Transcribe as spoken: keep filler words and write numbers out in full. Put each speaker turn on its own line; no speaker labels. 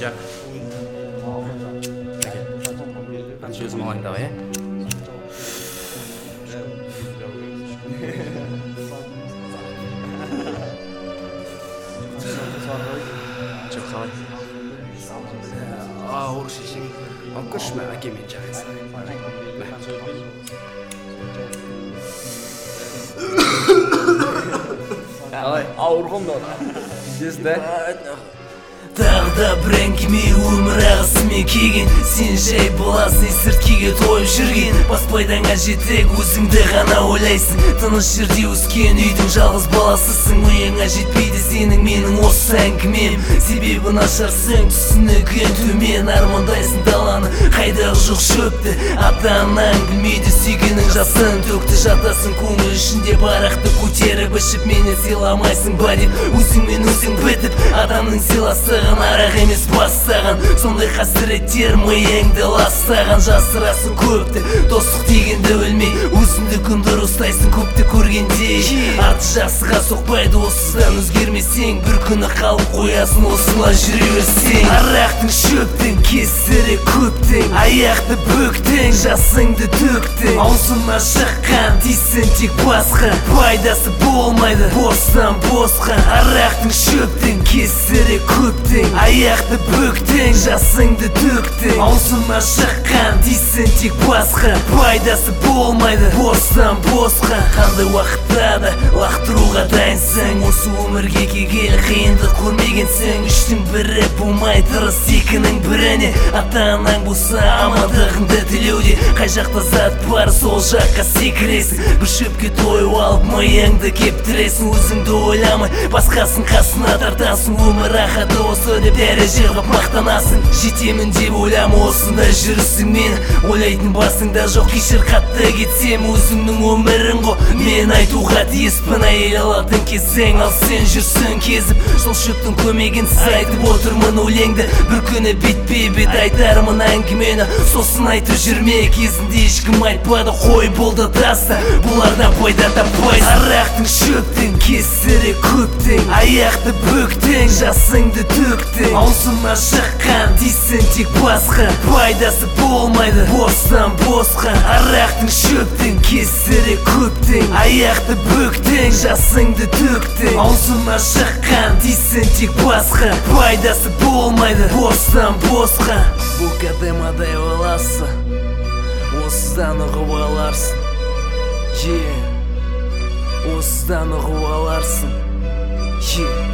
жак. Анча өзүм алайын дабы, э? Жок, калай. А, оорук шешең. Алып көршү мен аке мен жагайсың. Калай?
Ауырғым да. Здесь, да?
Тағда бір әңгіме өмір ағысымен келген. Сен жай боласың, сірткеге тойып жүрген. Баспайдаңа жетек, өзіңді ғана ойлайсың. Тыныш жерде өскен үйдің жалғыз баласысың. Ойыңа жетпейді сенің менің осы әңгімем. Себебі нашарсың, түсініген төмен. Армандайсың даланы, қайдағы жоқ шөпті. Ата-анаң білмейді сүйгенің жасын. Төкті жатасың көңіл ішінде барақты көтеріп ішіп. Мені сыйламайсың ба деп өзіңмен өзің бітіп. Адамның сыйласы арақ емес бастаған, сондай қасіреттер миыңды ластаған. Жасырасың көпті, достық дегенді өлмей, өзіңді күн дұрыстайсың көпті көргенде. Арты жақсыға соқпайды, осыдан өзгермесең, бір күні қалып қоясың осылай жүре берсең. Арақтың шөптің кесірі көптің, аяқты бөктің, жасыңды төктің. Аузына шыққан дейсің тек басқа, пайдасы болмайды бостан босқа. Арақтың шөптің кесірі көптің, аяқты бөктің, жасыңды төктің. Аузына шыққан дейсің тек басқа, пайдасы болмайды бостан босқа. Қандай уақытта да лақтыруға дайынсың, осы өмірге келгелі қиындық көрмегенсің. Үштің бірі болмай тырыс екінің біріне, ата-анаң болса амандығыңды тілеуде. Қай жақта зат бар сол жаққа секіресің, бір шөпке тойып алып миыңды кептіресің. Өзіңді ойламай басқасын қасына тартасың, өмір ақаты осы деп дәреже қып мақтанасың. Жетемін деп ойлама осындай жүрісің мен, ойлайтын басыңда жоқ. Кешір қатты кетсем өзіңнің өмірің ғо, мен айтуға тиіспін. Әйел алатын кезең, ал сен жүрсің кезіп. Сол шөптің көмегінсіз айтып отырмын өлеңді, бір күні бетпе бет айтармын әңгімені. Сосын айтып жүрме, кезінде ешкім айтпады, қой болды таста, бұлардан пайда таппайсың. Арақтың шөптің кесірі көптің, аяқты бөктің, жасыңды төктің. Аузына шыққан дейсің тек басқа, пайдасы болмайды бостан босқа. Арақтың шөптің кесірі көптің, аяқты бөктің, жасыңды төктің. Аузына шыққан дейсің тек басқа, пайдасы болмайды бостан босқа. Бұл кәдемадай ойласы, осыдан ұғып аларсың. Е, осыдан ұғып аларсың. Е